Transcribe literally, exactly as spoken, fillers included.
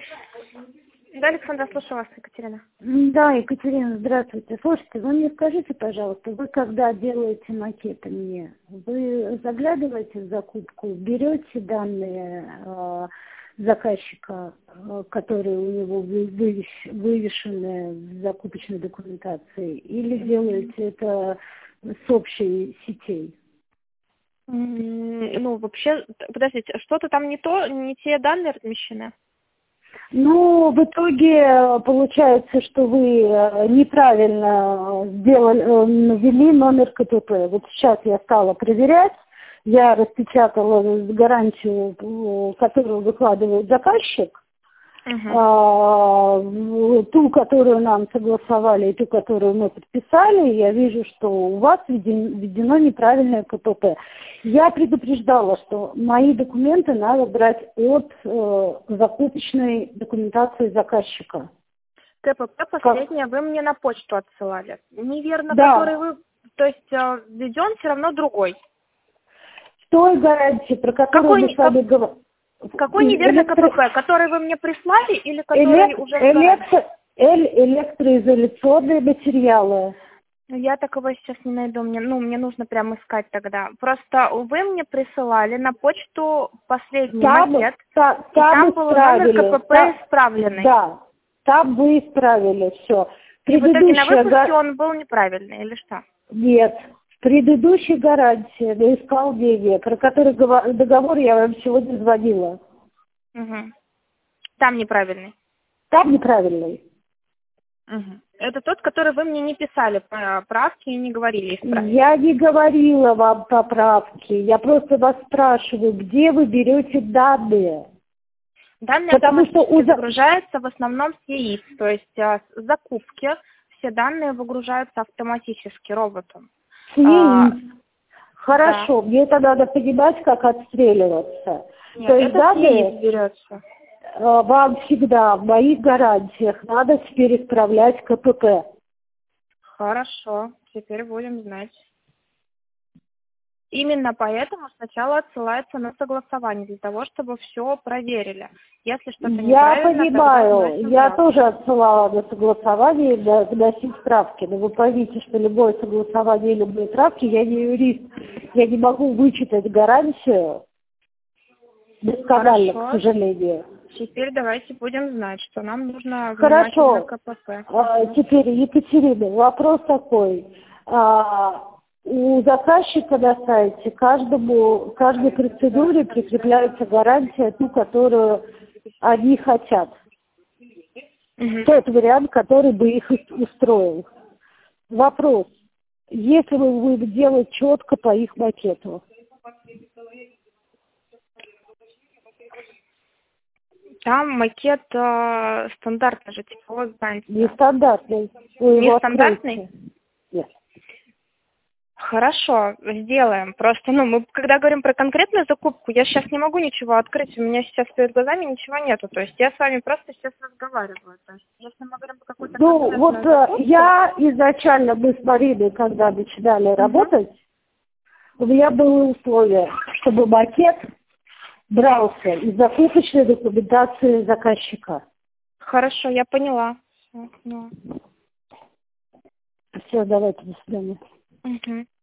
Да, Александра, слушаю вас, Екатерина. Да, Екатерина, здравствуйте. Слушайте, вы мне скажите, пожалуйста, вы когда делаете макеты мне, вы заглядываете в закупку, берете данные э, заказчика, э, которые у него вы- вывеш- вывешены в закупочной документации, или делаете это с общей сетей? М, Ну, вообще, т- подождите, что-то там не то, не те данные размещены? Ну, в итоге э, получается, что вы э, неправильно сделали, э, ввели номер КПП. Вот сейчас я стала проверять, я распечатала гарантию, э, которую выкладывает заказчик, Угу. а, ту, которую нам согласовали, и ту, которую мы подписали, я вижу, что у вас введен- введено неправильное КПП. Я предупреждала, что мои документы надо брать от э, закупочной документации заказчика. КПП последнее вы мне на почту отсылали. Неверно, Да, который вы, то есть э, введен все равно другой. с той гарантии, про которую Какой, мы не- с вами как- говорим. какой неверно КПП? Который вы мне прислали или который уже в гарантии? Электроизоляционные материалы. Ну, я такого сейчас не найду. Мне, ну, мне нужно прям искать тогда. Просто вы мне присылали на почту последний Там, макет, та- и там там был номер исправили. КПП Та- исправленный. Да, там вы исправили все. И в итоге на Предыдущая выпуске га- он был неправильный, или что? Нет. Предыдущая гарантия на исполнение, про который гова- договор я вам сегодня звонила. Угу. Там неправильный. Там неправильный. Угу. Это тот, который вы мне не писали про правки и не говорили исправить. Я не говорила вам поправки. Я просто вас спрашиваю, где вы берете данные? Данные Потому что автоматически у за- загружаются в основном с яиц, то есть а, с закупки все данные выгружаются автоматически роботом. с яиц. А, Хорошо, мне это надо понимать, как отстреливаться. Нет, То есть это с данные яиц берется. э, вам всегда в моих гарантиях надо теперь исправлять КПП. Хорошо, теперь будем знать. Именно поэтому сначала отсылается на согласование, для того, чтобы все проверили. Если что-то Я неправильно, тогда понимаю, вносим я правки. тоже отсылала на согласование, на- вносить справки, но вы поймите, что любое согласование, любые правки, я не юрист, я не могу вычитать гарантию досконально, к Хорошо, сожалению. теперь давайте будем знать, что нам нужно внимательно Хорошо. КПП. А, теперь, Екатерина, вопрос такой. А, у заказчика на сайте каждому, каждой процедуре прикрепляется гарантия, ту, которую они хотят. Мгм. Тот вариант, который бы их ус- устроил. Вопрос. Если вы будете делать четко по их макету. Там макет э, стандартный же, типа вот гарантия. Нестандартный. Вы его Нестандартный? откроете. Нет. Хорошо, сделаем. Просто, ну, мы когда говорим про конкретную закупку, я сейчас не могу ничего открыть, у меня сейчас перед глазами ничего нету. То есть я с вами просто сейчас разговариваю. То есть если мы говорим про какую-то Ну, конкретную вот э, закупку... я изначально, мы с Мариной, когда начинали работать, у меня было условие, чтобы макет брался из закупочной документации заказчика. Хорошо, я поняла. Всё, ну. Все, давайте, до свидания. Мгм.